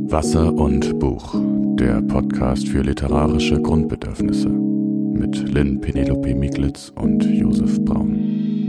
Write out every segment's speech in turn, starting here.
Wasser und Buch, der Podcast für literarische Grundbedürfnisse mit Lynn Penelope Miglitz und Josef Braun.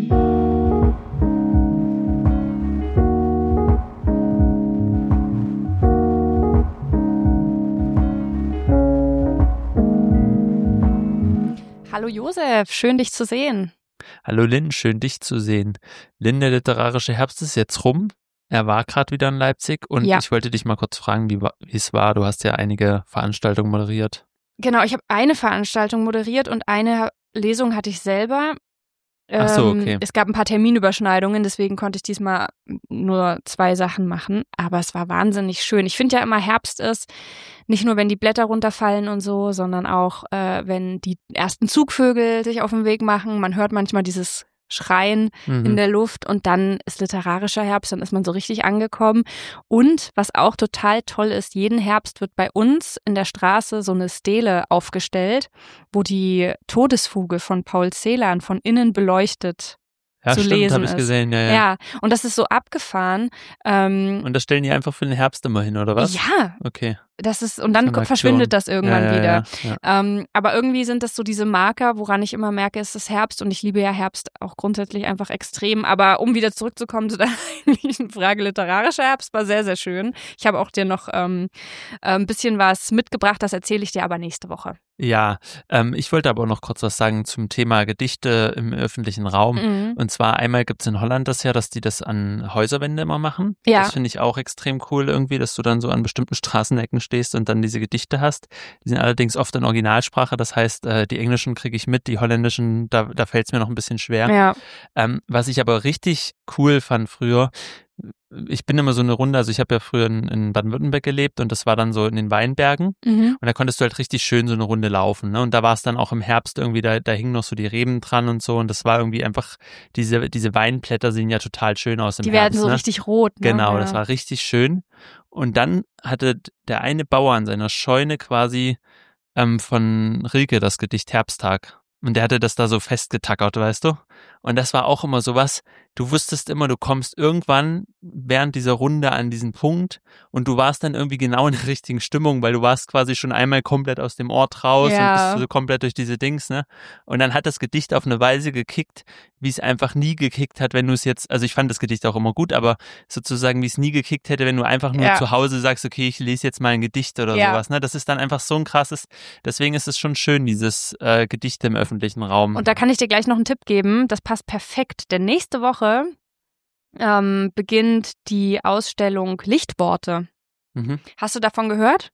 Hallo Josef, schön dich zu sehen. Hallo Lynn, schön dich zu sehen. Lynn, der literarische Herbst ist jetzt rum. Er war gerade wieder in Leipzig und Ich wollte dich mal kurz fragen, wie es war. Du hast ja einige Veranstaltungen moderiert. Genau, ich habe eine Veranstaltung moderiert und eine Lesung hatte ich selber. Ach so, okay. Es gab ein paar Terminüberschneidungen, deswegen konnte ich diesmal nur 2 Sachen machen. Aber es war wahnsinnig schön. Ich finde ja immer, Herbst ist nicht nur, wenn die Blätter runterfallen und so, sondern auch, wenn die ersten Zugvögel sich auf den Weg machen. Man hört manchmal dieses Schreien in der Luft und dann ist literarischer Herbst, dann ist man so richtig angekommen. Und was auch total toll ist, jeden Herbst wird bei uns in der Straße so eine Stele aufgestellt, wo die Todesfuge von Paul Celan von innen beleuchtet zu lesen ist. Habe ich gesehen, ja. Ja, und das ist so abgefahren. Und das stellen die einfach für den Herbst immer hin, oder was? Ja. Okay. Das ist, und dann verschwindet das irgendwann wieder. Ja. Aber irgendwie sind das so diese Marker, woran ich immer merke, es ist Herbst und ich liebe ja Herbst auch grundsätzlich einfach extrem. Aber um wieder zurückzukommen zu der eigentlichen Frage, literarischer Herbst war sehr, sehr schön. Ich habe auch dir noch ein bisschen was mitgebracht, das erzähle ich dir aber nächste Woche. Ja, ich wollte aber auch noch kurz was sagen zum Thema Gedichte im öffentlichen Raum. Und zwar einmal gibt es in Holland das ja, dass die das an Häuserwände immer machen. Ja. Das finde ich auch extrem cool irgendwie, dass du dann so an bestimmten Straßenecken stehst und dann diese Gedichte hast. Die sind allerdings oft in Originalsprache, das heißt, die englischen kriege ich mit, die holländischen, da fällt es mir noch ein bisschen schwer. Ja. Was ich aber richtig cool fand früher, ich bin immer so eine Runde, also ich habe ja früher in Baden-Württemberg gelebt und das war dann so in den Weinbergen und da konntest du halt richtig schön so eine Runde laufen, ne? Und da war es dann auch im Herbst irgendwie, da hingen noch so die Reben dran und so und das war irgendwie einfach, diese Weinblätter sehen ja total schön aus im Herbst. Die werden so richtig rot, ne? Genau, Ja. Das war richtig schön und dann hatte der eine Bauer an seiner Scheune quasi von Rilke das Gedicht Herbsttag. Und der hatte das da so festgetackert, weißt du? Und das war auch immer sowas, du wusstest immer, du kommst irgendwann während dieser Runde an diesen Punkt und du warst dann irgendwie genau in der richtigen Stimmung, weil du warst quasi schon einmal komplett aus dem Ort raus und bist so komplett durch diese Dings, ne? Und dann hat das Gedicht auf eine Weise gekickt, wie es einfach nie gekickt hat, wenn du es jetzt, also ich fand das Gedicht auch immer gut, aber sozusagen, wie es nie gekickt hätte, wenn du einfach nur zu Hause sagst, okay, ich lese jetzt mal ein Gedicht oder sowas, ne? Das ist dann einfach so ein krasses, deswegen ist es schon schön, dieses Gedicht im öffentlichen Raum. Und da kann ich dir gleich noch einen Tipp geben, das passt perfekt, denn nächste Woche beginnt die Ausstellung Lichtworte. Hast du davon gehört?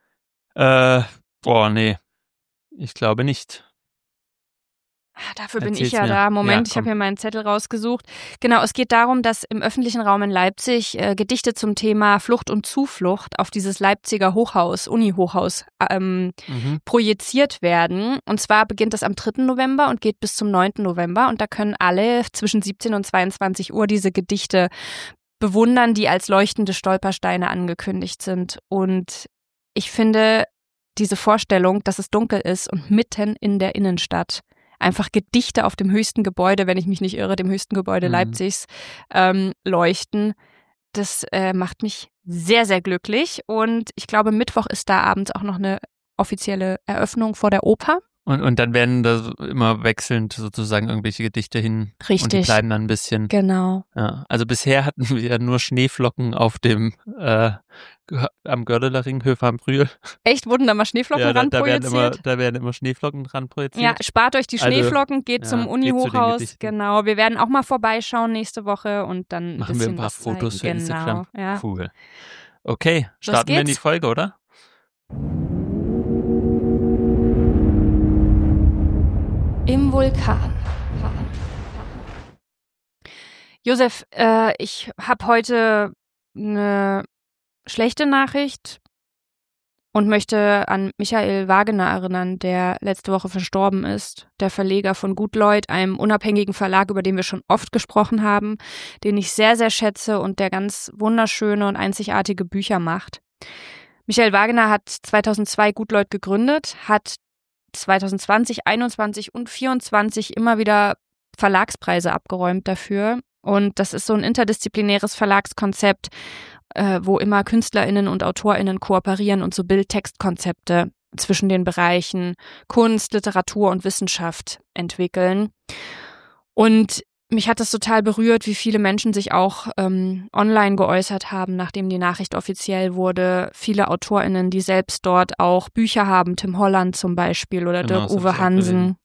Nee, ich glaube nicht. Dafür bin ich ja da. Moment, ich habe hier meinen Zettel rausgesucht. Genau, es geht darum, dass im öffentlichen Raum in Leipzig Gedichte zum Thema Flucht und Zuflucht auf dieses Leipziger Hochhaus, Uni-Hochhaus, projiziert werden. Und zwar beginnt das am 3. November und geht bis zum 9. November. Und da können alle zwischen 17 und 22 Uhr diese Gedichte bewundern, die als leuchtende Stolpersteine angekündigt sind. Und ich finde diese Vorstellung, dass es dunkel ist und mitten in der Innenstadt einfach Gedichte auf dem höchsten Gebäude, wenn ich mich nicht irre, dem höchsten Gebäude Leipzigs leuchten. Das macht mich sehr, sehr glücklich. Und ich glaube, Mittwoch ist da abends auch noch eine offizielle Eröffnung vor der Oper. Und dann werden da immer wechselnd sozusagen irgendwelche Gedichte hin. Richtig. Und die bleiben dann ein bisschen. Genau. Ja, also bisher hatten wir ja nur Schneeflocken auf dem am Gördelering, Höfe am Brühl. Echt? Wurden da mal Schneeflocken ran projiziert? Da werden immer Schneeflocken dran projiziert. Ja, spart euch die Schneeflocken, geht zum Uni-Hochhaus. Genau, wir werden auch mal vorbeischauen nächste Woche und dann machen wir ein paar Fotos für Instagram. Ja. Cool. Okay, starten wir in die Folge, oder? Im Vulkan. Josef, ich habe heute eine schlechte Nachricht und möchte an Michael Wagener erinnern, der letzte Woche verstorben ist. Der Verleger von Gutleut, einem unabhängigen Verlag, über den wir schon oft gesprochen haben, den ich sehr, sehr schätze und der ganz wunderschöne und einzigartige Bücher macht. Michael Wagener hat 2002 Gutleut gegründet, hat 2020, 2021 und 2024 immer wieder Verlagspreise abgeräumt dafür. Und das ist so ein interdisziplinäres Verlagskonzept, wo immer KünstlerInnen und AutorInnen kooperieren und so Bild-Text-Konzepte zwischen den Bereichen Kunst, Literatur und Wissenschaft entwickeln. Und mich hat es total berührt, wie viele Menschen sich auch online geäußert haben, nachdem die Nachricht offiziell wurde. Viele AutorInnen, die selbst dort auch Bücher haben, Tim Holland zum Beispiel oder Genau, Dirk-Uwe Hansen.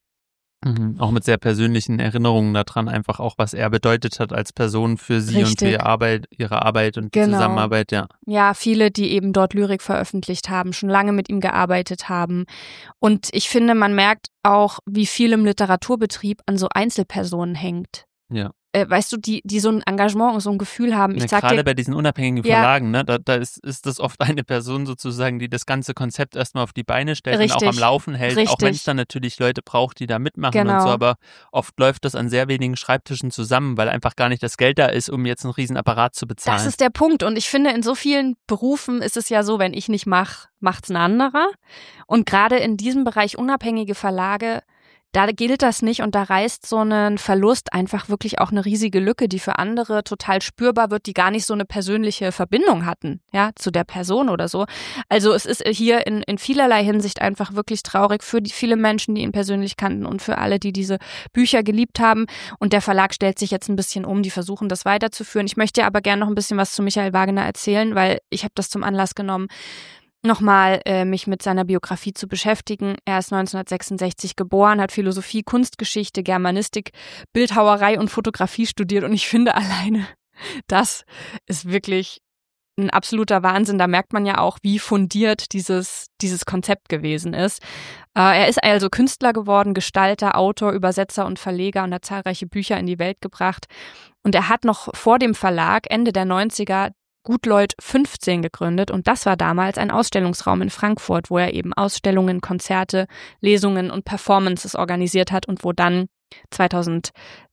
Auch mit sehr persönlichen Erinnerungen daran, einfach auch, was er bedeutet hat als Person für sie und für ihre Arbeit und die Zusammenarbeit, ja. Ja, viele, die eben dort Lyrik veröffentlicht haben, schon lange mit ihm gearbeitet haben. Und ich finde, man merkt auch, wie viel im Literaturbetrieb an so Einzelpersonen hängt. Ja. Weißt du, die so ein Engagement und so ein Gefühl haben. Gerade bei diesen unabhängigen Verlagen, ne, da ist das oft eine Person sozusagen, die das ganze Konzept erstmal auf die Beine stellt und auch am Laufen hält, auch wenn es dann natürlich Leute braucht, die da mitmachen und so, aber oft läuft das an sehr wenigen Schreibtischen zusammen, weil einfach gar nicht das Geld da ist, um jetzt einen riesen Apparat zu bezahlen. Das ist der Punkt und ich finde, in so vielen Berufen ist es ja so, wenn ich nicht mache, macht's ein anderer. Und gerade in diesem Bereich unabhängige Verlage, da gilt das nicht und da reißt so ein Verlust einfach wirklich auch eine riesige Lücke, die für andere total spürbar wird, die gar nicht so eine persönliche Verbindung hatten, ja, zu der Person oder so. Also es ist hier in vielerlei Hinsicht einfach wirklich traurig für die viele Menschen, die ihn persönlich kannten und für alle, die diese Bücher geliebt haben. Und der Verlag stellt sich jetzt ein bisschen um, die versuchen das weiterzuführen. Ich möchte aber gerne noch ein bisschen was zu Michael Wagener erzählen, weil ich habe das zum Anlass genommen, nochmal mich mit seiner Biografie zu beschäftigen. Er ist 1966 geboren, hat Philosophie, Kunstgeschichte, Germanistik, Bildhauerei und Fotografie studiert und ich finde alleine, das ist wirklich ein absoluter Wahnsinn. Da merkt man ja auch, wie fundiert dieses Konzept gewesen ist. Er ist also Künstler geworden, Gestalter, Autor, Übersetzer und Verleger und hat zahlreiche Bücher in die Welt gebracht. Und er hat noch vor dem Verlag Ende der 90er Gutleut 15 gegründet und das war damals ein Ausstellungsraum in Frankfurt, wo er eben Ausstellungen, Konzerte, Lesungen und Performances organisiert hat und wo dann 2002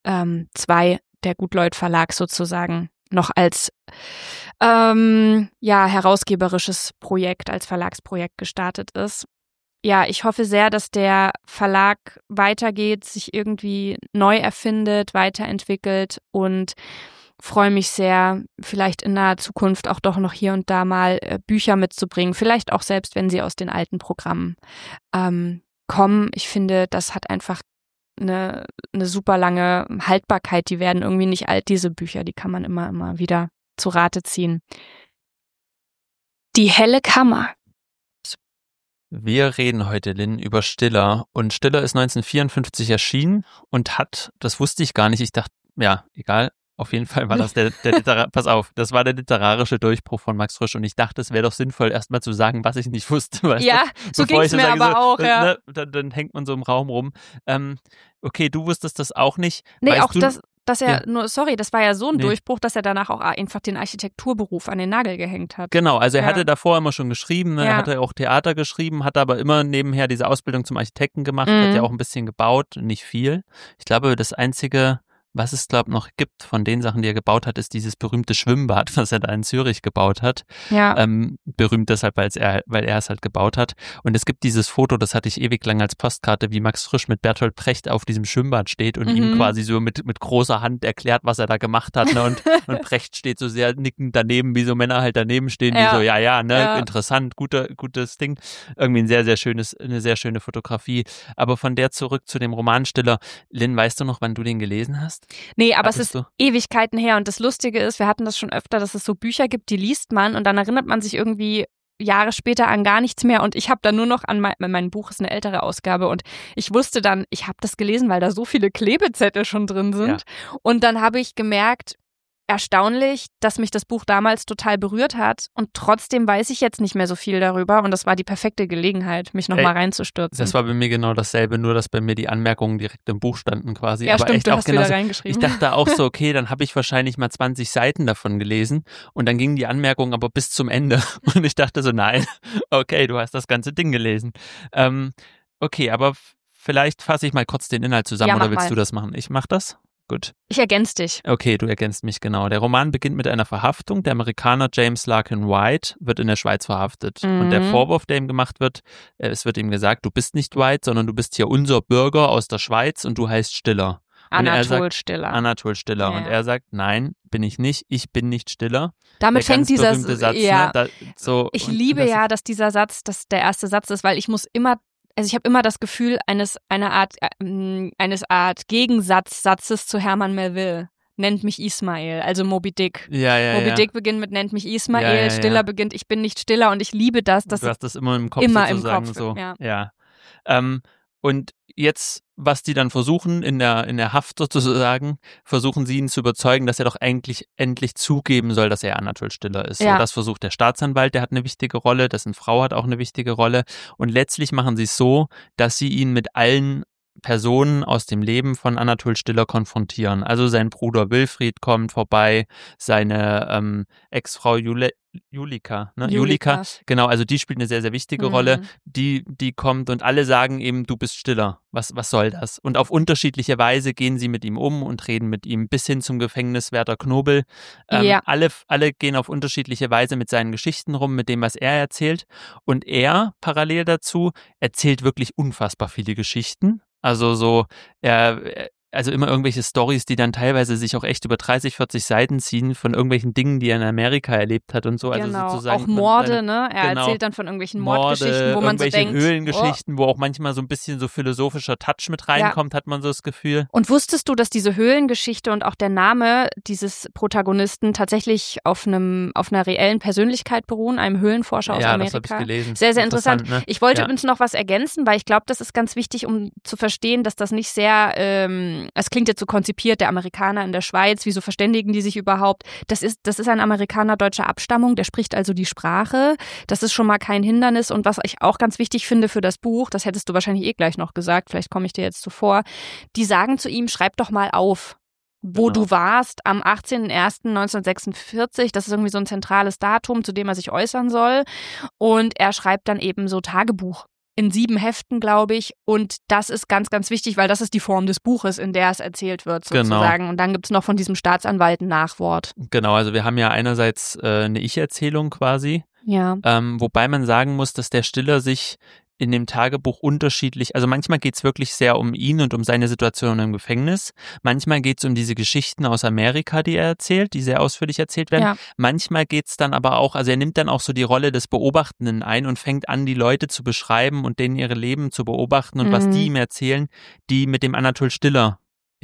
der Gutleut Verlag sozusagen noch als herausgeberisches Projekt, als Verlagsprojekt gestartet ist. Ja, ich hoffe sehr, dass der Verlag weitergeht, sich irgendwie neu erfindet, weiterentwickelt und freue mich sehr, vielleicht in naher Zukunft auch doch noch hier und da mal Bücher mitzubringen, vielleicht auch selbst, wenn sie aus den alten Programmen kommen. Ich finde, das hat einfach eine super lange Haltbarkeit. Die werden irgendwie nicht alt, diese Bücher. Die kann man immer wieder zu Rate ziehen. Die helle Kammer. Wir reden heute, Lynn, über Stiller. Und Stiller ist 1954 erschienen und hat, das wusste ich gar nicht, ich dachte, ja, egal, auf jeden Fall war das pass auf, das war der literarische Durchbruch von Max Frisch und ich dachte, es wäre doch sinnvoll, erstmal zu sagen, was ich nicht wusste. Weißt ja, du? so ging es mir aber auch, ja. Dann hängt man so im Raum rum. Okay, du wusstest das auch nicht. Nee, weißt auch das, dass er das war ja so ein Durchbruch, dass er danach auch einfach den Architekturberuf an den Nagel gehängt hat. Genau, also er hatte davor immer schon geschrieben, er hatte auch Theater geschrieben, hat aber immer nebenher diese Ausbildung zum Architekten gemacht, hat ja auch ein bisschen gebaut, nicht viel. Ich glaube, das einzige, was es, glaube ich, noch gibt von den Sachen, die er gebaut hat, ist dieses berühmte Schwimmbad, was er da in Zürich gebaut hat. Ja. Berühmt deshalb, weil er es halt gebaut hat. Und es gibt dieses Foto, das hatte ich ewig lang als Postkarte, wie Max Frisch mit Bertolt Brecht auf diesem Schwimmbad steht und ihm quasi so mit großer Hand erklärt, was er da gemacht hat. Ne? Und Brecht steht so sehr nickend daneben, wie so Männer halt daneben stehen, die so, interessant, gutes Ding. Irgendwie eine sehr schöne Fotografie. Aber von der zurück zu dem Roman Stiller. Lynn, weißt du noch, wann du den gelesen hast? Nee, aber es ist Ewigkeiten her und das Lustige ist, wir hatten das schon öfter, dass es so Bücher gibt, die liest man und dann erinnert man sich irgendwie Jahre später an gar nichts mehr und ich habe da nur noch an mein Buch ist eine ältere Ausgabe und ich wusste dann, ich habe das gelesen, weil da so viele Klebezettel schon drin sind und dann habe ich gemerkt, erstaunlich, dass mich das Buch damals total berührt hat und trotzdem weiß ich jetzt nicht mehr so viel darüber und das war die perfekte Gelegenheit, mich nochmal reinzustürzen. Das war bei mir genau dasselbe, nur dass bei mir die Anmerkungen direkt im Buch standen quasi. Ja, aber stimmt, echt du auch hast wieder reingeschrieben. Ich dachte auch so, okay, dann habe ich wahrscheinlich mal 20 Seiten davon gelesen und dann gingen die Anmerkungen aber bis zum Ende und ich dachte so, nein, okay, du hast das ganze Ding gelesen. Okay, aber vielleicht fasse ich mal kurz den Inhalt zusammen oder willst du das machen? Ich mache das? Gut. Ich ergänze dich. Okay, du ergänzt mich, genau. Der Roman beginnt mit einer Verhaftung. Der Amerikaner James Larkin White wird in der Schweiz verhaftet. Und der Vorwurf, der ihm gemacht wird, es wird ihm gesagt, du bist nicht White, sondern du bist hier unser Bürger aus der Schweiz und du heißt Stiller. Anatol Stiller. Anatol Stiller. Ja. Und er sagt, nein, bin ich nicht. Ich bin nicht Stiller. Damit fängt dieser Satz, ja. Ne? Ich liebe ja, dass dieser Satz, dass der erste Satz ist, weil ich habe immer das Gefühl eines Art Gegensatzes zu Herman Melville. Nennt mich Ismail, also Moby Dick. Moby Dick beginnt mit nennt mich Ismail, Stiller beginnt ich bin nicht Stiller und ich liebe das. Du hast das immer im Kopf sozusagen. So. Ja. Und jetzt, was die dann versuchen, in der Haft sozusagen, versuchen sie ihn zu überzeugen, dass er doch eigentlich endlich zugeben soll, dass er Anatol Stiller ist. Ja. Und das versucht der Staatsanwalt, der hat eine wichtige Rolle, dessen Frau hat auch eine wichtige Rolle. Und letztlich machen sie es so, dass sie ihn mit allen Personen aus dem Leben von Anatol Stiller konfrontieren. Also sein Bruder Wilfried kommt vorbei, seine Ex-Frau Julika, ne? Julika, genau, also die spielt eine sehr, sehr wichtige Rolle. Die kommt und alle sagen eben, du bist Stiller. Was soll das? Und auf unterschiedliche Weise gehen sie mit ihm um und reden mit ihm bis hin zum Gefängniswärter Knobel. Alle gehen auf unterschiedliche Weise mit seinen Geschichten rum, mit dem, was er erzählt. Und er, parallel dazu, erzählt wirklich unfassbar viele Geschichten. Also also immer irgendwelche Storys, die dann teilweise sich auch echt über 30, 40 Seiten ziehen von irgendwelchen Dingen, die er in Amerika erlebt hat und so. Also sozusagen auch Morde, ne? Er erzählt dann von irgendwelchen Mordgeschichten, wo man so denkt. Höhlengeschichten, wo auch manchmal so ein bisschen so philosophischer Touch mit reinkommt, hat man so das Gefühl. Und wusstest du, dass diese Höhlengeschichte und auch der Name dieses Protagonisten tatsächlich auf einer reellen Persönlichkeit beruhen, einem Höhlenforscher aus Amerika? Ja, das habe ich gelesen. Sehr, sehr interessant. Ne? Ich wollte übrigens noch was ergänzen, weil ich glaube, das ist ganz wichtig, um zu verstehen, dass das nicht sehr es klingt jetzt so konzipiert, der Amerikaner in der Schweiz, wieso verständigen die sich überhaupt? Das ist ein Amerikaner deutscher Abstammung, der spricht also die Sprache. Das ist schon mal kein Hindernis. Und was ich auch ganz wichtig finde für das Buch, das hättest du wahrscheinlich gleich noch gesagt, vielleicht komme ich dir jetzt zuvor, die sagen zu ihm, schreib doch mal auf, wo du warst am 18.01.1946. Das ist irgendwie so ein zentrales Datum, zu dem er sich äußern soll. Und er schreibt dann eben so Tagebuch. In 7 Heften, glaube ich. Und das ist ganz, ganz wichtig, weil das ist die Form des Buches, in der es erzählt wird, sozusagen. Genau. Und dann gibt es noch von diesem Staatsanwalt ein Nachwort. Genau, also wir haben ja einerseits eine Ich-Erzählung quasi. Ja. Wobei man sagen muss, dass der Stiller sich in dem Tagebuch unterschiedlich, also manchmal geht es wirklich sehr um ihn und um seine Situation im Gefängnis. Manchmal geht es um diese Geschichten aus Amerika, die er erzählt, die sehr ausführlich erzählt werden. Ja. Manchmal geht es dann aber auch, also er nimmt dann auch so die Rolle des Beobachtenden ein und fängt an, die Leute zu beschreiben und denen ihre Leben zu beobachten und was die ihm erzählen, die mit dem Anatol Stiller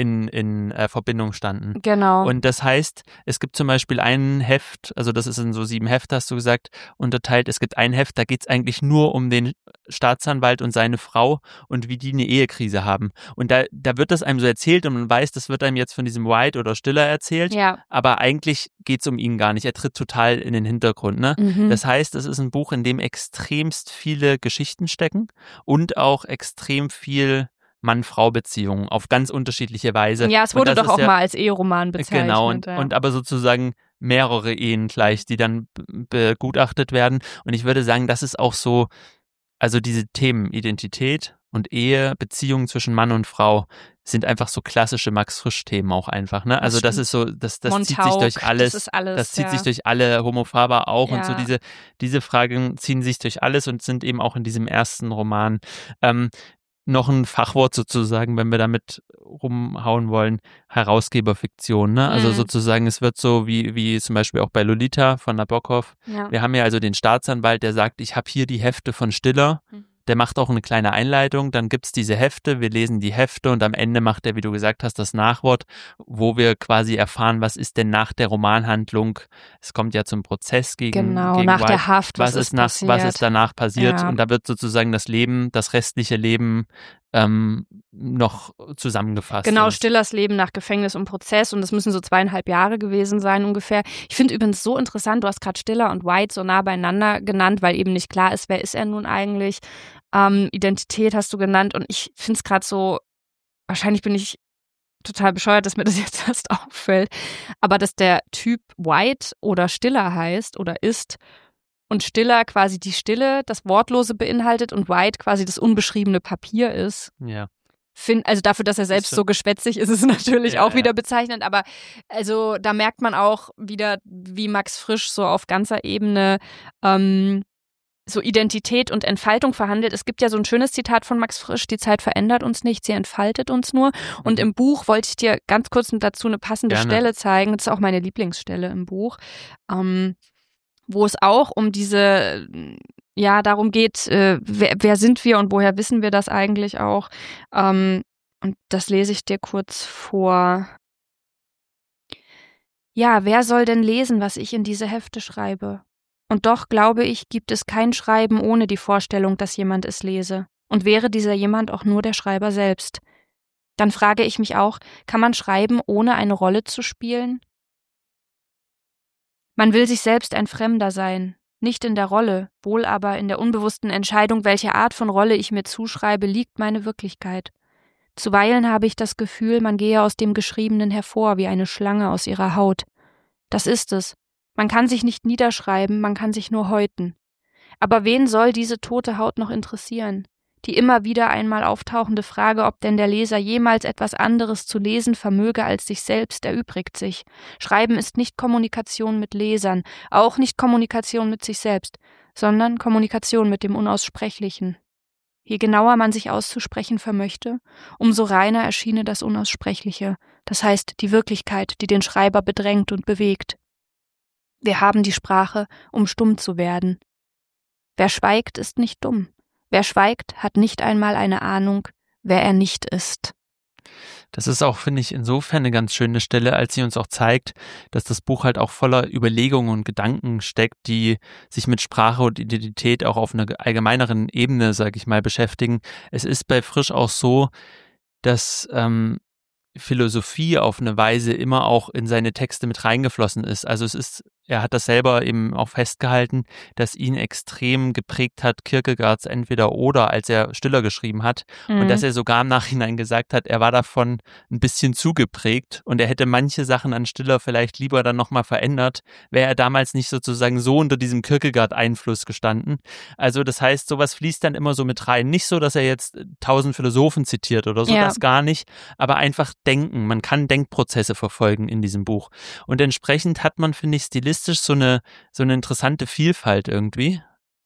in Verbindung standen. Genau. Und das heißt, es gibt zum Beispiel ein Heft, also das ist in so 7 Hefte, hast du gesagt, unterteilt. Es gibt ein Heft, da geht es eigentlich nur um den Staatsanwalt und seine Frau und wie die eine Ehekrise haben. Und da wird das einem so erzählt und man weiß, das wird einem jetzt von diesem White oder Stiller erzählt, aber eigentlich geht es um ihn gar nicht. Er tritt total in den Hintergrund. Ne? Das heißt, es ist ein Buch, in dem extremst viele Geschichten stecken und auch extrem viel Mann-Frau-Beziehungen auf ganz unterschiedliche Weise. Ja, es wurde doch auch mal als Eheroman bezeichnet. Genau, und aber sozusagen mehrere Ehen gleich, die dann begutachtet werden. Und ich würde sagen, das ist auch so, also diese Themen Identität und Ehe, Beziehungen zwischen Mann und Frau sind einfach so klassische Max-Frisch-Themen auch einfach, ne? Also das ist so, das zieht sich durch alles, das zieht sich durch alle, Homo Faber auch und so diese Fragen ziehen sich durch alles und sind eben auch in diesem ersten Roman noch ein Fachwort sozusagen, wenn wir damit rumhauen wollen, Herausgeberfiktion, ne? Also sozusagen, es wird so wie zum Beispiel auch bei Lolita von Nabokov. Ja. Wir haben ja also den Staatsanwalt, der sagt, ich habe hier die Hefte von Stiller. Der macht auch eine kleine Einleitung, dann gibt's diese Hefte, wir lesen die Hefte und am Ende macht er, wie du gesagt hast, das Nachwort, wo wir quasi erfahren, was ist denn nach der Romanhandlung, es kommt ja zum Prozess gegen nach White. Der Haft, was ist danach passiert und da wird sozusagen das restliche Leben noch zusammengefasst. Genau, Stillers Leben nach Gefängnis und Prozess und das müssen so 2,5 Jahre gewesen sein ungefähr. Ich finde übrigens so interessant, du hast gerade Stiller und White so nah beieinander genannt, weil eben nicht klar ist, wer ist er nun eigentlich. Identität hast du genannt und ich finde es gerade so, wahrscheinlich bin ich total bescheuert, dass mir das jetzt erst auffällt, aber dass der Typ White oder Stiller heißt oder ist und Stiller quasi die Stille, das Wortlose beinhaltet und White quasi das unbeschriebene Papier ist. Ja. Also dafür, dass er selbst so geschwätzig ist, ist es natürlich auch wieder bezeichnend, aber also da merkt man auch wieder, wie Max Frisch so auf ganzer Ebene so Identität und Entfaltung verhandelt. Es gibt ja so ein schönes Zitat von Max Frisch, die Zeit verändert uns nicht, sie entfaltet uns nur. Und im Buch wollte ich dir ganz kurz dazu eine passende Stelle zeigen. Das ist auch meine Lieblingsstelle im Buch, wo es auch um diese, darum geht, wer sind wir und woher wissen wir das eigentlich auch. Und das lese ich dir kurz vor. Ja, wer soll denn lesen, was ich in diese Hefte schreibe? Und doch, glaube ich, gibt es kein Schreiben ohne die Vorstellung, dass jemand es lese. Und wäre dieser jemand auch nur der Schreiber selbst? Dann frage ich mich auch, kann man schreiben, ohne eine Rolle zu spielen? Man will sich selbst ein Fremder sein, nicht in der Rolle, wohl aber in der unbewussten Entscheidung, welche Art von Rolle ich mir zuschreibe, liegt meine Wirklichkeit. Zuweilen habe ich das Gefühl, man gehe aus dem Geschriebenen hervor, wie eine Schlange aus ihrer Haut. Das ist es. Man kann sich nicht niederschreiben, man kann sich nur häuten. Aber wen soll diese tote Haut noch interessieren? Die immer wieder einmal auftauchende Frage, ob denn der Leser jemals etwas anderes zu lesen vermöge als sich selbst, erübrigt sich. Schreiben ist nicht Kommunikation mit Lesern, auch nicht Kommunikation mit sich selbst, sondern Kommunikation mit dem Unaussprechlichen. Je genauer man sich auszusprechen vermöchte, umso reiner erschiene das Unaussprechliche, das heißt die Wirklichkeit, die den Schreiber bedrängt und bewegt. Wir haben die Sprache, um stumm zu werden. Wer schweigt, ist nicht dumm. Wer schweigt, hat nicht einmal eine Ahnung, wer er nicht ist. Das ist auch, finde ich, insofern eine ganz schöne Stelle, als sie uns auch zeigt, dass das Buch halt auch voller Überlegungen und Gedanken steckt, die sich mit Sprache und Identität auch auf einer allgemeineren Ebene, sage ich mal, beschäftigen. Es ist bei Frisch auch so, dass Philosophie auf eine Weise immer auch in seine Texte mit reingeflossen ist. Also er hat das selber eben auch festgehalten, dass ihn extrem geprägt hat Kierkegaards Entweder-Oder, als er Stiller geschrieben hat. Und dass er sogar im Nachhinein gesagt hat, er war davon ein bisschen zu geprägt und er hätte manche Sachen an Stiller vielleicht lieber dann nochmal verändert, wäre er damals nicht sozusagen so unter diesem Kierkegaard-Einfluss gestanden. Also das heißt, sowas fließt dann immer so mit rein. Nicht so, dass er jetzt 1000 Philosophen zitiert oder so, das gar nicht, aber einfach denken. Man kann Denkprozesse verfolgen in diesem Buch. Und entsprechend hat man, finde ich, stilistisch so eine interessante Vielfalt irgendwie,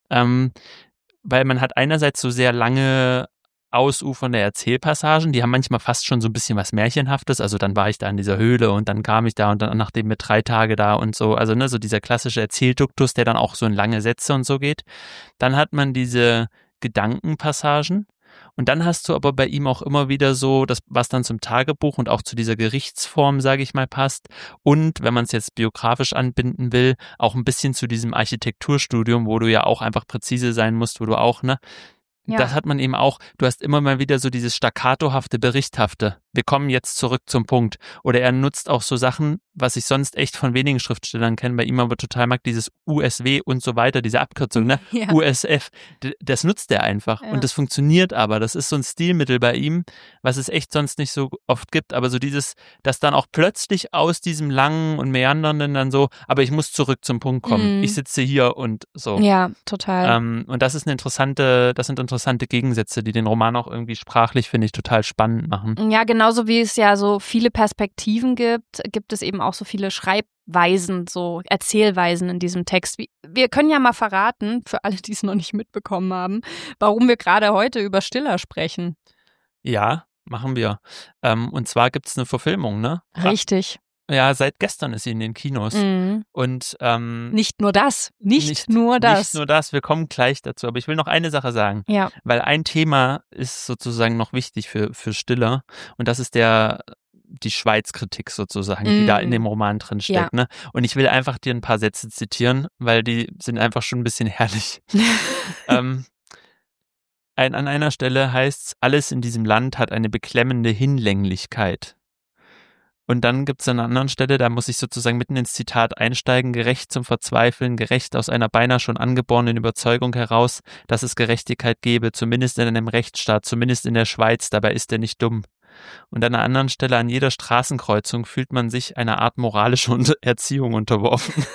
weil man hat einerseits so sehr lange ausufernde Erzählpassagen, die haben manchmal fast schon so ein bisschen was Märchenhaftes, also dann war ich da in dieser Höhle und dann kam ich da und dann nachdem mit 3 Tage da und so, also so dieser klassische Erzählduktus, der dann auch so in lange Sätze und so geht. Dann hat man diese Gedankenpassagen. Und dann hast du aber bei ihm auch immer wieder so, das, was dann zum Tagebuch und auch zu dieser Gerichtsform, sage ich mal, passt. Und wenn man es jetzt biografisch anbinden will, auch ein bisschen zu diesem Architekturstudium, wo du ja auch einfach präzise sein musst, wo du auch, das hat man eben auch, du hast immer mal wieder so dieses staccatohafte, berichthafte. Wir kommen jetzt zurück zum Punkt. Oder er nutzt auch so Sachen, was ich sonst echt von wenigen Schriftstellern kenne, bei ihm aber total mag, dieses USW und so weiter, diese Abkürzung, Ja. USF. Das nutzt er einfach. Ja. Und das funktioniert aber. Das ist so ein Stilmittel bei ihm, was es echt sonst nicht so oft gibt. Aber so dieses, dass dann auch plötzlich aus diesem langen und meandernden dann so, aber ich muss zurück zum Punkt kommen. Ich sitze hier und so. Ja, total. Und das sind interessante Gegensätze, die den Roman auch irgendwie sprachlich, finde ich, total spannend machen. Ja, genauso wie es ja so viele Perspektiven gibt es eben auch so viele Schreibweisen, so Erzählweisen in diesem Text. Wir können ja mal verraten, für alle, die es noch nicht mitbekommen haben, warum wir gerade heute über Stiller sprechen. Ja, machen wir. Und zwar gibt es eine Verfilmung, ne? Richtig. Ja, seit gestern ist sie in den Kinos. Und nicht nur das. Nicht nur das. Wir kommen gleich dazu. Aber ich will noch eine Sache sagen. Ja. Weil ein Thema ist sozusagen noch wichtig für Stiller. Und das ist die Schweiz-Kritik sozusagen, die da in dem Roman drin steckt. Ja. Ne? Und ich will einfach dir ein paar Sätze zitieren, weil die sind einfach schon ein bisschen herrlich. An einer Stelle heißt es, alles in diesem Land hat eine beklemmende Hinlänglichkeit. Und dann gibt es an einer anderen Stelle, da muss ich sozusagen mitten ins Zitat einsteigen, gerecht zum Verzweifeln, gerecht aus einer beinahe schon angeborenen Überzeugung heraus, dass es Gerechtigkeit gebe, zumindest in einem Rechtsstaat, zumindest in der Schweiz, dabei ist er nicht dumm. Und an einer anderen Stelle, an jeder Straßenkreuzung fühlt man sich einer Art moralischer Erziehung unterworfen.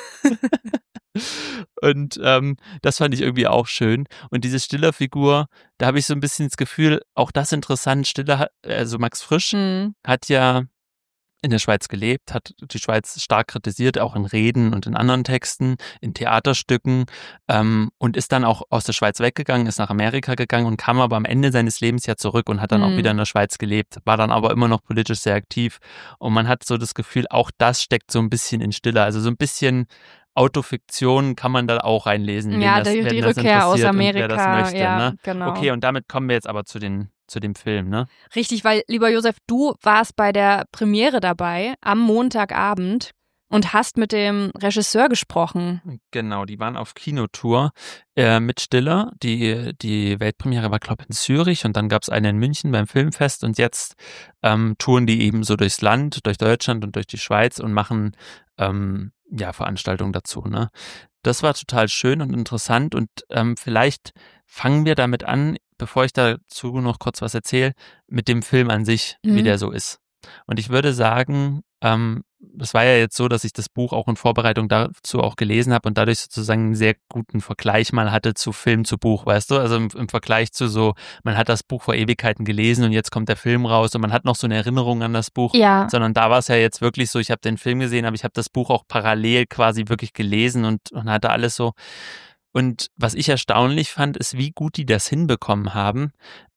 Und das fand ich irgendwie auch schön. Und diese Stiller-Figur, da habe ich so ein bisschen das Gefühl, auch das interessant, Stiller, also Max Frisch, hat ja in der Schweiz gelebt, hat die Schweiz stark kritisiert, auch in Reden und in anderen Texten, in Theaterstücken, und ist dann auch aus der Schweiz weggegangen, ist nach Amerika gegangen und kam aber am Ende seines Lebens ja zurück und hat dann auch wieder in der Schweiz gelebt, war dann aber immer noch politisch sehr aktiv und man hat so das Gefühl, auch das steckt so ein bisschen in Stille, also so ein bisschen Autofiktion kann man da auch reinlesen. Ja, die Rückkehr aus Amerika, wer das möchte, ja, ne? Genau. Okay, und damit kommen wir jetzt aber zu dem Film, ne? Richtig, weil, lieber Josef, du warst bei der Premiere dabei am Montagabend und hast mit dem Regisseur gesprochen. Genau, die waren auf Kinotour mit Stiller. Die Weltpremiere war, glaube ich, in Zürich und dann gab es eine in München beim Filmfest und jetzt touren die eben so durchs Land, durch Deutschland und durch die Schweiz und machen Veranstaltungen dazu, ne? Das war total schön und interessant und vielleicht fangen wir damit an, bevor ich dazu noch kurz was erzähle, mit dem Film an sich, wie der so ist. Und ich würde sagen, das war ja jetzt so, dass ich das Buch auch in Vorbereitung dazu auch gelesen habe und dadurch sozusagen einen sehr guten Vergleich mal hatte zu Film, zu Buch, weißt du? Also im Vergleich zu so, man hat das Buch vor Ewigkeiten gelesen und jetzt kommt der Film raus und man hat noch so eine Erinnerung an das Buch. Ja. Sondern da war es ja jetzt wirklich so, ich habe den Film gesehen, aber ich habe das Buch auch parallel quasi wirklich gelesen und hatte alles so. Und was ich erstaunlich fand, ist, wie gut die das hinbekommen haben,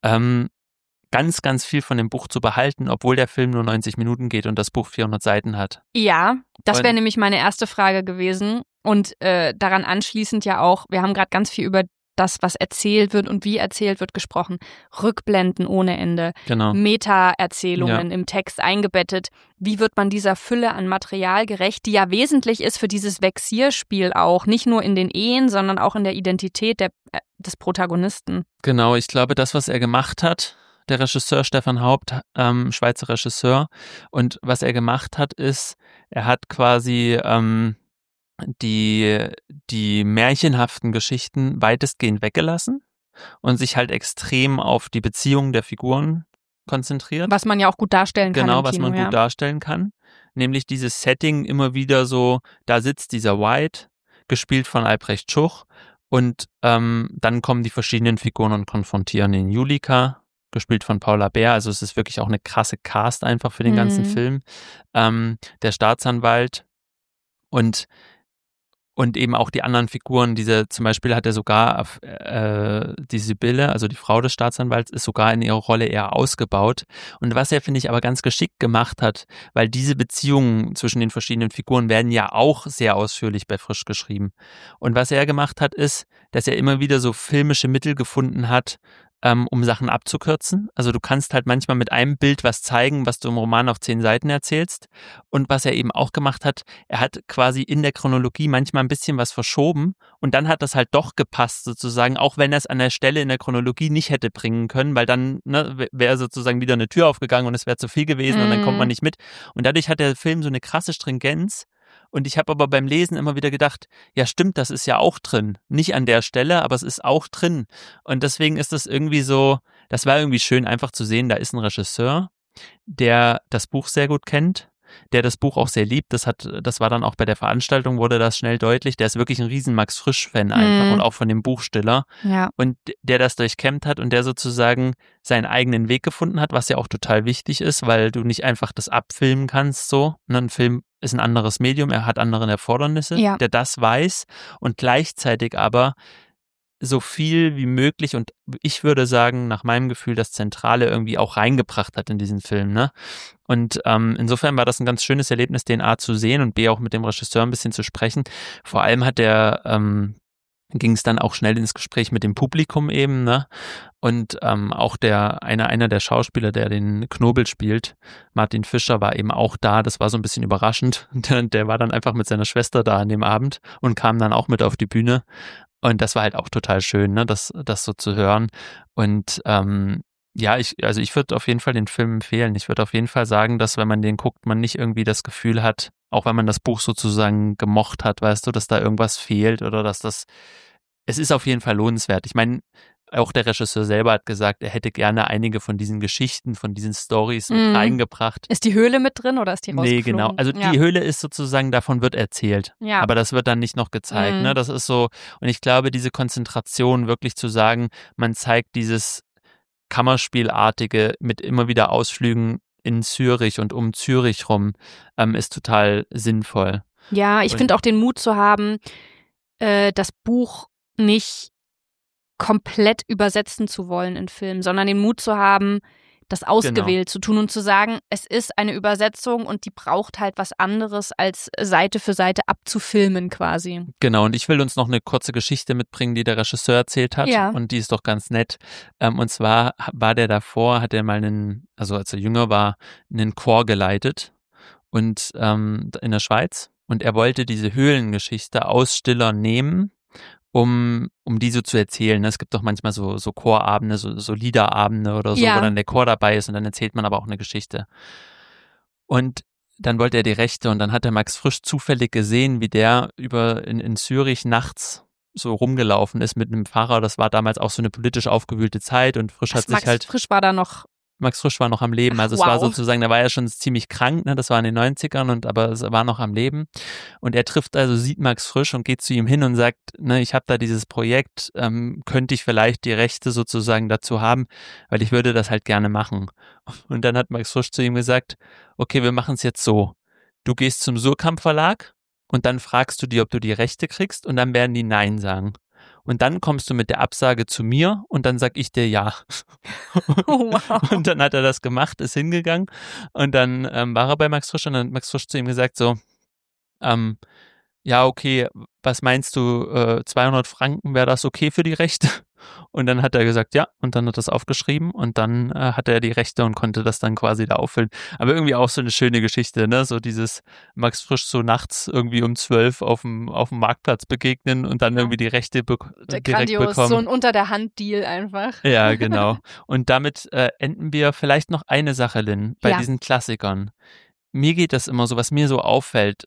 ganz, ganz viel von dem Buch zu behalten, obwohl der Film nur 90 Minuten geht und das Buch 400 Seiten hat. Ja, das wäre nämlich meine erste Frage gewesen. Und daran anschließend ja auch, wir haben gerade ganz viel über das, was erzählt wird und wie erzählt wird, gesprochen. Rückblenden ohne Ende. Genau. Meta-Erzählungen im Text eingebettet. Wie wird man dieser Fülle an Material gerecht, die ja wesentlich ist für dieses Vexierspiel auch. Nicht nur in den Ehen, sondern auch in der Identität des Protagonisten. Genau, ich glaube, das, was er gemacht hat, der Regisseur Stefan Haupt, Schweizer Regisseur, und was er gemacht hat, ist, er hat quasi die märchenhaften Geschichten weitestgehend weggelassen und sich halt extrem auf die Beziehungen der Figuren konzentriert. Was man ja auch gut darstellen kann. Genau, was man gut darstellen kann. Nämlich dieses Setting immer wieder so, da sitzt dieser White, gespielt von Albrecht Schuch, und dann kommen die verschiedenen Figuren und konfrontieren ihn. Julika, gespielt von Paula Bär, also es ist wirklich auch eine krasse Cast einfach für den ganzen Film. Der Staatsanwalt und eben auch die anderen Figuren, zum Beispiel hat er sogar die Sibylle, also die Frau des Staatsanwalts, ist sogar in ihrer Rolle eher ausgebaut. Und was er, finde ich, aber ganz geschickt gemacht hat, weil diese Beziehungen zwischen den verschiedenen Figuren werden ja auch sehr ausführlich bei Frisch geschrieben. Und was er gemacht hat, ist, dass er immer wieder so filmische Mittel gefunden hat, um Sachen abzukürzen. Also du kannst halt manchmal mit einem Bild was zeigen, was du im Roman auf 10 Seiten erzählst. Und was er eben auch gemacht hat, er hat quasi in der Chronologie manchmal ein bisschen was verschoben und dann hat das halt doch gepasst sozusagen, auch wenn er es an der Stelle in der Chronologie nicht hätte bringen können, weil dann wäre sozusagen wieder eine Tür aufgegangen und es wäre zu viel gewesen und dann kommt man nicht mit. Und dadurch hat der Film so eine krasse Stringenz. Und ich habe aber beim Lesen immer wieder gedacht, ja stimmt, das ist ja auch drin. Nicht an der Stelle, aber es ist auch drin. Und deswegen ist das irgendwie so, das war irgendwie schön einfach zu sehen, da ist ein Regisseur, der das Buch sehr gut kennt, der das Buch auch sehr liebt. Das war dann auch bei der Veranstaltung, wurde das schnell deutlich. Der ist wirklich ein riesen Max Frisch-Fan einfach und auch von dem Buchstiller. Ja. Und der das durchkämmt hat und der sozusagen seinen eigenen Weg gefunden hat, was ja auch total wichtig ist, weil du nicht einfach das abfilmen kannst so. Ein Film ist ein anderes Medium, er hat andere Erfordernisse, der das weiß und gleichzeitig aber so viel wie möglich und ich würde sagen, nach meinem Gefühl, das Zentrale irgendwie auch reingebracht hat in diesen Film, ne? Und insofern war das ein ganz schönes Erlebnis, den A zu sehen und B auch mit dem Regisseur ein bisschen zu sprechen. Vor allem ging es dann auch schnell ins Gespräch mit dem Publikum eben, ne? Und auch einer der Schauspieler, der den Knobel spielt, Martin Fischer, war eben auch da. Das war so ein bisschen überraschend. Der war dann einfach mit seiner Schwester da an dem Abend und kam dann auch mit auf die Bühne. Und das war halt auch total schön, ne, das so zu hören. Und ich würde auf jeden Fall den Film empfehlen. Ich würde auf jeden Fall sagen, dass wenn man den guckt, man nicht irgendwie das Gefühl hat, auch wenn man das Buch sozusagen gemocht hat, weißt du, dass da irgendwas fehlt oder es ist auf jeden Fall lohnenswert. Ich meine, auch der Regisseur selber hat gesagt, er hätte gerne einige von diesen Geschichten, von diesen Storys mit reingebracht. Ist die Höhle mit drin oder ist die rausgeflogen? Nee, genau. Also die Höhle ist sozusagen, davon wird erzählt. Ja. Aber das wird dann nicht noch gezeigt. Ne? Das ist so, und ich glaube, diese Konzentration wirklich zu sagen, man zeigt dieses Kammerspielartige mit immer wieder Ausflügen in Zürich und um Zürich rum ist total sinnvoll. Ja, ich finde auch den Mut zu haben, das Buch nicht komplett übersetzen zu wollen in Film, sondern den Mut zu haben, das ausgewählt zu tun und zu sagen, es ist eine Übersetzung und die braucht halt was anderes, als Seite für Seite abzufilmen quasi. Genau, und ich will uns noch eine kurze Geschichte mitbringen, die der Regisseur erzählt hat, und die ist doch ganz nett. Und zwar war der davor, hat er mal also als er jünger war, einen Chor geleitet und in der Schweiz, und er wollte diese Höhlengeschichte aus Stiller nehmen, um die so zu erzählen. Es gibt doch manchmal so Chorabende, so Liederabende oder so, wo dann der Chor dabei ist und dann erzählt man aber auch eine Geschichte. Und dann wollte er die Rechte und dann hat der Max Frisch zufällig gesehen, wie der in Zürich nachts so rumgelaufen ist mit einem Pfarrer. Das war damals auch so eine politisch aufgewühlte Zeit und Frisch hat sich halt... Max Frisch war noch am Leben, also es war sozusagen, der war ja schon ziemlich krank, ne? Das war in den 90ern, aber es war noch am Leben. Und er sieht Max Frisch und geht zu ihm hin und sagt, ne, ich habe da dieses Projekt, könnte ich vielleicht die Rechte sozusagen dazu haben, weil ich würde das halt gerne machen. Und dann hat Max Frisch zu ihm gesagt, okay, wir machen es jetzt so. Du gehst zum Suhrkamp Verlag und dann fragst du die, ob du die Rechte kriegst und dann werden die Nein sagen. Und dann kommst du mit der Absage zu mir und dann sag ich dir ja. Oh, wow. Und dann hat er das gemacht, ist hingegangen und dann war er bei Max Frisch und dann hat Max Frisch zu ihm gesagt so, ja okay, was meinst du, 200 Franken, wäre das okay für die Rechte? Und dann hat er gesagt, ja, und dann hat er das aufgeschrieben und dann hatte er die Rechte und konnte das dann quasi da auffüllen. Aber irgendwie auch so eine schöne Geschichte, ne? So dieses Max Frisch so nachts irgendwie um 12 auf dem Marktplatz begegnen und dann irgendwie die Rechte direkt grandios, bekommen. So ein Unter-der-Hand-Deal einfach. Ja, genau. Und damit enden wir vielleicht noch eine Sache, Lynn, bei diesen Klassikern. Mir geht das immer so, was mir so auffällt,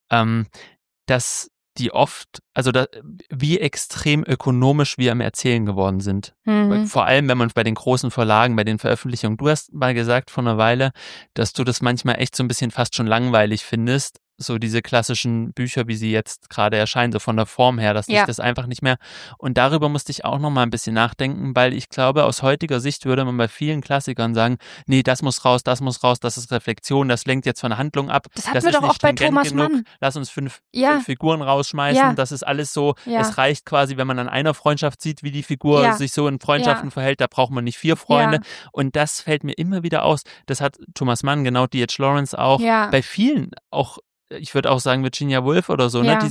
dass die oft, wie extrem ökonomisch wir im Erzählen geworden sind. Vor allem, wenn man bei den großen Verlagen, bei den Veröffentlichungen, du hast mal gesagt vor einer Weile, dass du das manchmal echt so ein bisschen fast schon langweilig findest, so diese klassischen Bücher, wie sie jetzt gerade erscheinen, so von der Form her, dass dich das einfach nicht mehr, und darüber musste ich auch noch mal ein bisschen nachdenken, weil ich glaube, aus heutiger Sicht würde man bei vielen Klassikern sagen, nee, das muss raus, das ist Reflexion, das lenkt jetzt von der Handlung ab. Das hatten wir doch auch bei Thomas Mann. Lass uns 5 Figuren rausschmeißen, das ist alles so, es reicht quasi, wenn man an einer Freundschaft sieht, wie die Figur sich so in Freundschaften verhält, da braucht man nicht 4 Freunde, und das fällt mir immer wieder aus. Das hat Thomas Mann, genau, D.H. Lawrence auch, bei vielen auch, ich würde auch sagen Virginia Woolf oder so, ne?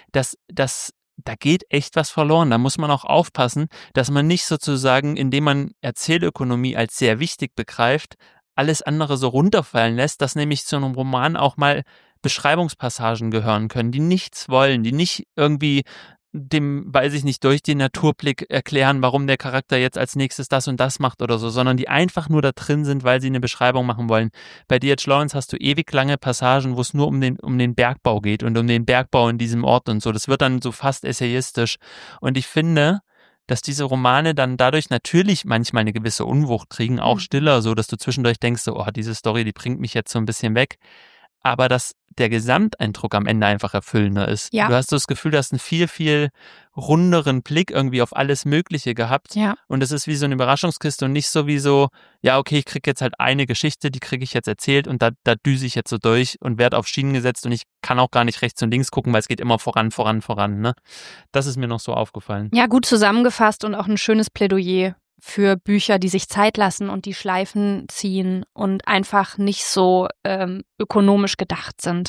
Da geht echt was verloren. Da muss man auch aufpassen, dass man nicht sozusagen, indem man Erzählökonomie als sehr wichtig begreift, alles andere so runterfallen lässt, dass nämlich zu einem Roman auch mal Beschreibungspassagen gehören können, die nichts wollen, die nicht irgendwie dem, weiß ich nicht, durch den Naturblick erklären, warum der Charakter jetzt als nächstes das und das macht oder so, sondern die einfach nur da drin sind, weil sie eine Beschreibung machen wollen. Bei D.H. Lawrence hast du ewig lange Passagen, wo es nur um den Bergbau geht und um den Bergbau in diesem Ort und so. Das wird dann so fast essayistisch. Und ich finde, dass diese Romane dann dadurch natürlich manchmal eine gewisse Unwucht kriegen, auch Stiller, so dass du zwischendurch denkst, so, oh, diese Story, die bringt mich jetzt so ein bisschen weg. Aber dass der Gesamteindruck am Ende einfach erfüllender ist. Ja. Du hast so das Gefühl, du hast einen viel, viel runderen Blick irgendwie auf alles Mögliche gehabt. Ja. Und es ist wie so eine Überraschungskiste und nicht so wie so, ja, okay, ich kriege jetzt halt eine Geschichte, die kriege ich jetzt erzählt und da düse ich jetzt so durch und werde auf Schienen gesetzt und ich kann auch gar nicht rechts und links gucken, weil es geht immer voran, ne? Das ist mir noch so aufgefallen. Ja, gut zusammengefasst und auch ein schönes Plädoyer für Bücher, die sich Zeit lassen und die Schleifen ziehen und einfach nicht so ökonomisch gedacht sind.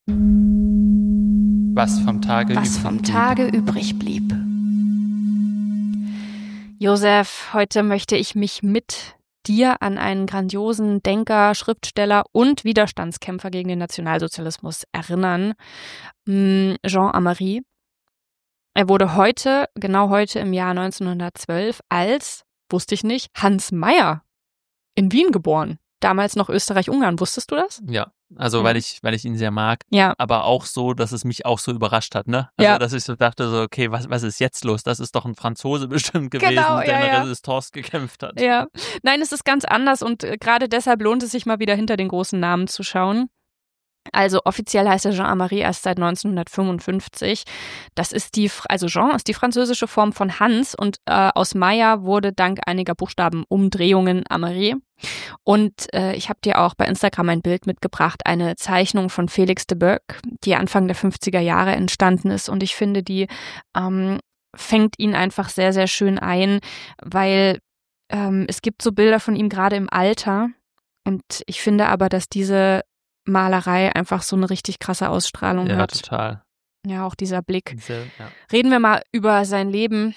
Was vom Tage übrig blieb. Josef, heute möchte ich mich mit dir an einen grandiosen Denker, Schriftsteller und Widerstandskämpfer gegen den Nationalsozialismus erinnern. Jean Amery. Er wurde genau heute im Jahr 1912 als, wusste ich nicht, Hans Meyer in Wien geboren. Damals noch Österreich-Ungarn. Wusstest du das? Ja, also weil ich ihn sehr mag, aber auch so, dass es mich auch so überrascht hat, ne? Also dass ich so dachte, so, okay, was ist jetzt los? Das ist doch ein Franzose bestimmt gewesen, der nach Resistance gekämpft hat. Ja, nein, es ist ganz anders und gerade deshalb lohnt es sich mal wieder hinter den großen Namen zu schauen. Also offiziell heißt er Jean Amaury erst seit 1955. Das ist Jean ist die französische Form von Hans und aus Meyer wurde dank einiger Buchstabenumdrehungen Amaury. Und ich habe dir auch bei Instagram ein Bild mitgebracht, eine Zeichnung von Félix de Boeck, die Anfang der 50er Jahre entstanden ist. Und ich finde, die fängt ihn einfach sehr, sehr schön ein, weil es gibt so Bilder von ihm gerade im Alter. Und ich finde aber, dass diese Malerei einfach so eine richtig krasse Ausstrahlung hat. Ja, total. Ja, auch dieser Blick. Reden wir mal über sein Leben.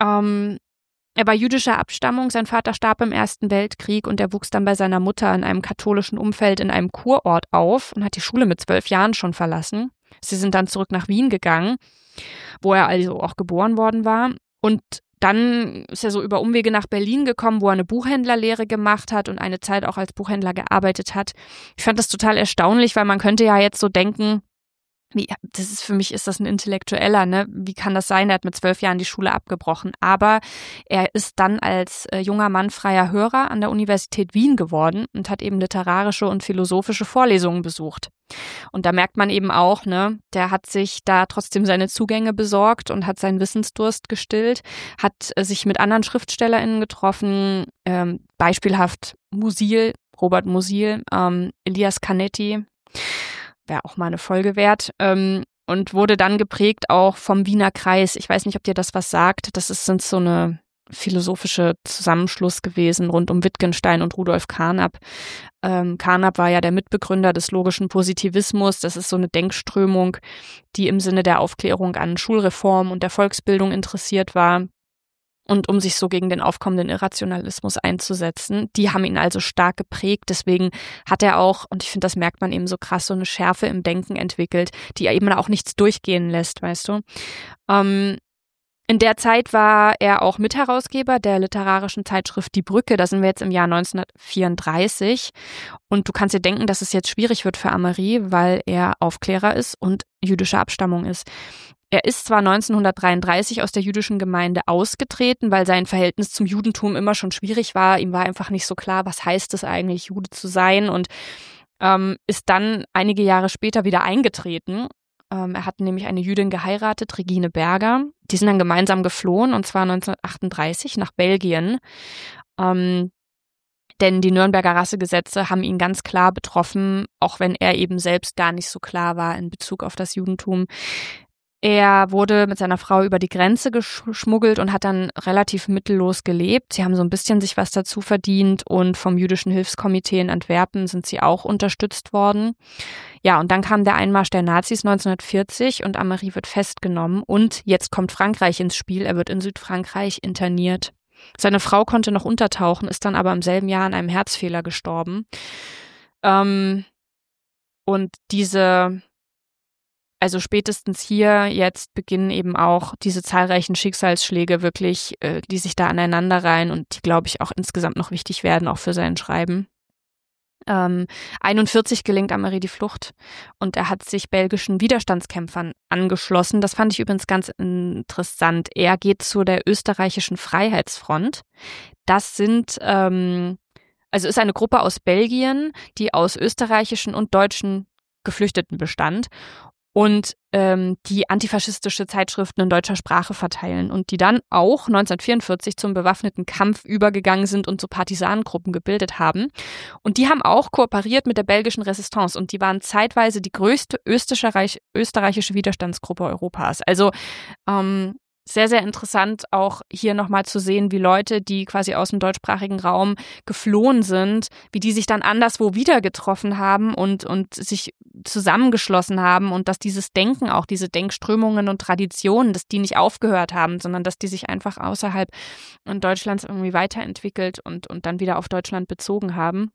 Er war jüdischer Abstammung, sein Vater starb im Ersten Weltkrieg und er wuchs dann bei seiner Mutter in einem katholischen Umfeld in einem Kurort auf und hat die Schule mit 12 Jahren schon verlassen. Sie sind dann zurück nach Wien gegangen, wo er also auch geboren worden war. Und dann ist er so über Umwege nach Berlin gekommen, wo er eine Buchhändlerlehre gemacht hat und eine Zeit auch als Buchhändler gearbeitet hat. Ich fand das total erstaunlich, weil man könnte ja jetzt so denken, für mich ist das ein Intellektueller, ne? Wie kann das sein? Er hat mit 12 Jahren die Schule abgebrochen. Aber er ist dann als junger Mann freier Hörer an der Universität Wien geworden und hat eben literarische und philosophische Vorlesungen besucht. Und da merkt man eben auch, ne, der hat sich da trotzdem seine Zugänge besorgt und hat seinen Wissensdurst gestillt, hat sich mit anderen SchriftstellerInnen getroffen, beispielhaft Robert Musil, Elias Canetti, wäre auch mal eine Folge wert, und wurde dann geprägt auch vom Wiener Kreis. Ich weiß nicht, ob dir das was sagt. Sind so eine philosophische Zusammenschluss gewesen rund um Wittgenstein und Rudolf Carnap. Carnap war ja der Mitbegründer des logischen Positivismus. Das ist so eine Denkströmung, die im Sinne der Aufklärung an Schulreform und der Volksbildung interessiert war. Und um sich so gegen den aufkommenden Irrationalismus einzusetzen. Die haben ihn also stark geprägt. Deswegen hat er auch, und ich finde, das merkt man eben so krass, so eine Schärfe im Denken entwickelt, die eben auch nichts durchgehen lässt, weißt du. In der Zeit war er auch Mitherausgeber der literarischen Zeitschrift Die Brücke. Da sind wir jetzt im Jahr 1934. Und du kannst dir denken, dass es jetzt schwierig wird für Amaury, weil er Aufklärer ist und jüdischer Abstammung ist. Er ist zwar 1933 aus der jüdischen Gemeinde ausgetreten, weil sein Verhältnis zum Judentum immer schon schwierig war. Ihm war einfach nicht so klar, was heißt es eigentlich, Jude zu sein, und ist dann einige Jahre später wieder eingetreten. Er hat nämlich eine Jüdin geheiratet, Regine Berger. Die sind dann gemeinsam geflohen, und zwar 1938 nach Belgien. Denn die Nürnberger Rassegesetze haben ihn ganz klar betroffen, auch wenn er eben selbst gar nicht so klar war in Bezug auf das Judentum. Er wurde mit seiner Frau über die Grenze geschmuggelt und hat dann relativ mittellos gelebt. Sie haben so ein bisschen sich was dazu verdient und vom Jüdischen Hilfskomitee in Antwerpen sind sie auch unterstützt worden. Ja, und dann kam der Einmarsch der Nazis 1940 und Amaury wird festgenommen und jetzt kommt Frankreich ins Spiel. Er wird in Südfrankreich interniert. Seine Frau konnte noch untertauchen, ist dann aber im selben Jahr an einem Herzfehler gestorben. Und also spätestens hier jetzt beginnen eben auch diese zahlreichen Schicksalsschläge wirklich, die sich da aneinanderreihen und die, glaube ich, auch insgesamt noch wichtig werden, auch für sein Schreiben. 1941 gelingt Amaury die Flucht und er hat sich belgischen Widerstandskämpfern angeschlossen. Das fand ich übrigens ganz interessant. Er geht zu der österreichischen Freiheitsfront. Das ist eine Gruppe aus Belgien, die aus österreichischen und deutschen Geflüchteten bestand und die antifaschistische Zeitschriften in deutscher Sprache verteilen und die dann auch 1944 zum bewaffneten Kampf übergegangen sind und so Partisanengruppen gebildet haben. Und die haben auch kooperiert mit der belgischen Resistance und die waren zeitweise die größte österreichische Widerstandsgruppe Europas. Also sehr, sehr interessant auch hier nochmal zu sehen, wie Leute, die quasi aus dem deutschsprachigen Raum geflohen sind, wie die sich dann anderswo wieder getroffen haben und sich zusammengeschlossen haben und dass dieses Denken, auch diese Denkströmungen und Traditionen, dass die nicht aufgehört haben, sondern dass die sich einfach außerhalb Deutschlands irgendwie weiterentwickelt und dann wieder auf Deutschland bezogen haben.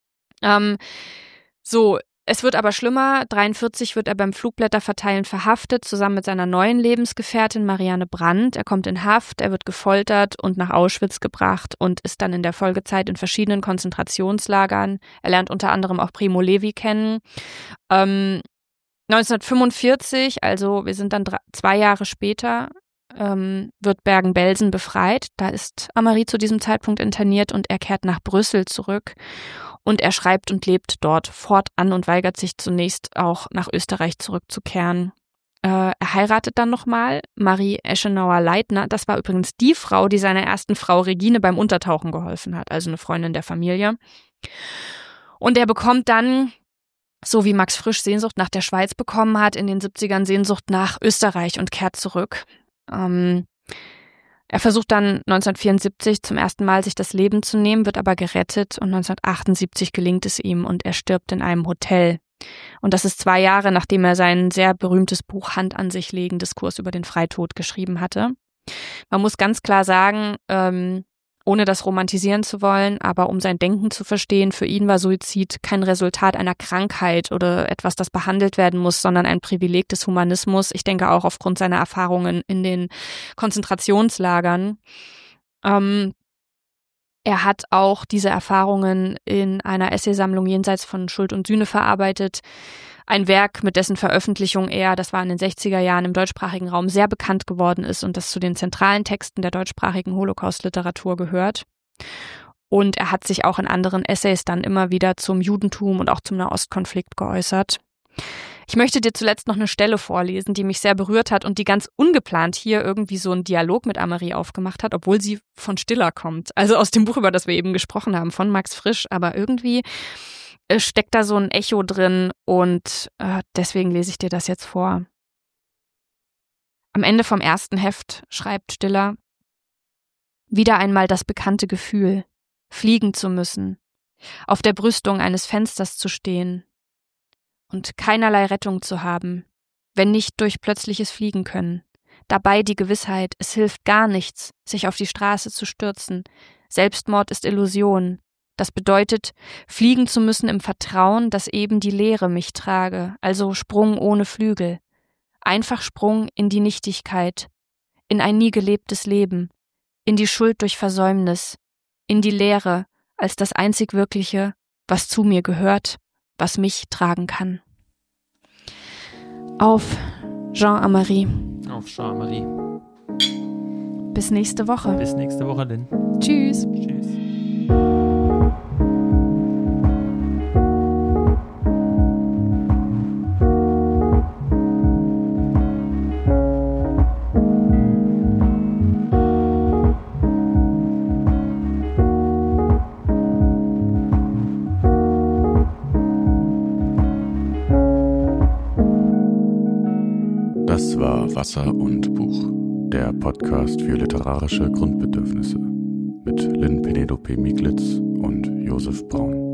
Es wird aber schlimmer. 1943 wird er beim Flugblätterverteilen verhaftet, zusammen mit seiner neuen Lebensgefährtin Marianne Brandt. Er kommt in Haft, er wird gefoltert und nach Auschwitz gebracht und ist dann in der Folgezeit in verschiedenen Konzentrationslagern. Er lernt unter anderem auch Primo Levi kennen. 1945, also wir sind dann 2 Jahre später, wird Bergen-Belsen befreit. Da ist Amaury zu diesem Zeitpunkt interniert und er kehrt nach Brüssel zurück. Und er schreibt und lebt dort fortan und weigert sich zunächst auch nach Österreich zurückzukehren. Er heiratet dann nochmal Marie Eschenauer-Leitner. Das war übrigens die Frau, die seiner ersten Frau Regine beim Untertauchen geholfen hat, also eine Freundin der Familie. Und er bekommt dann, so wie Max Frisch Sehnsucht nach der Schweiz bekommen hat, in den 70ern Sehnsucht nach Österreich und kehrt zurück. Er versucht dann 1974 zum ersten Mal sich das Leben zu nehmen, wird aber gerettet und 1978 gelingt es ihm und er stirbt in einem Hotel. Und das ist 2 Jahre, nachdem er sein sehr berühmtes Buch Hand an sich legen, Diskurs über den Freitod, geschrieben hatte. Man muss ganz klar sagen, ohne das romantisieren zu wollen, aber um sein Denken zu verstehen, für ihn war Suizid kein Resultat einer Krankheit oder etwas, das behandelt werden muss, sondern ein Privileg des Humanismus. Ich denke auch aufgrund seiner Erfahrungen in den Konzentrationslagern. Er hat auch diese Erfahrungen in einer Essaysammlung Jenseits von Schuld und Sühne verarbeitet. Ein Werk, mit dessen Veröffentlichung er, das war in den 60er Jahren im deutschsprachigen Raum, sehr bekannt geworden ist und das zu den zentralen Texten der deutschsprachigen Holocaust-Literatur gehört. Und er hat sich auch in anderen Essays dann immer wieder zum Judentum und auch zum Nahostkonflikt geäußert. Ich möchte dir zuletzt noch eine Stelle vorlesen, die mich sehr berührt hat und die ganz ungeplant hier irgendwie so einen Dialog mit Amaury aufgemacht hat, obwohl sie von Stiller kommt. Also aus dem Buch, über das wir eben gesprochen haben, von Max Frisch. Aber irgendwie steckt da so ein Echo drin und deswegen lese ich dir das jetzt vor. Am Ende vom ersten Heft schreibt Stiller: Wieder einmal das bekannte Gefühl, fliegen zu müssen, auf der Brüstung eines Fensters zu stehen und keinerlei Rettung zu haben, wenn nicht durch plötzliches Fliegen können. Dabei die Gewissheit, es hilft gar nichts, sich auf die Straße zu stürzen. Selbstmord ist Illusion. Das bedeutet, fliegen zu müssen im Vertrauen, dass eben die Leere mich trage, also Sprung ohne Flügel. Einfach Sprung in die Nichtigkeit, in ein nie gelebtes Leben, in die Schuld durch Versäumnis, in die Leere als das einzig Wirkliche, was zu mir gehört, was mich tragen kann. Auf Jean Amaury. Auf Jean Amaury. Bis nächste Woche. Bis nächste Woche, Lynn. Tschüss. Tschüss. Das war Wasser und Buch, der Podcast für literarische Grundbedürfnisse mit Lynn Penelope Miglitz und Josef Braun.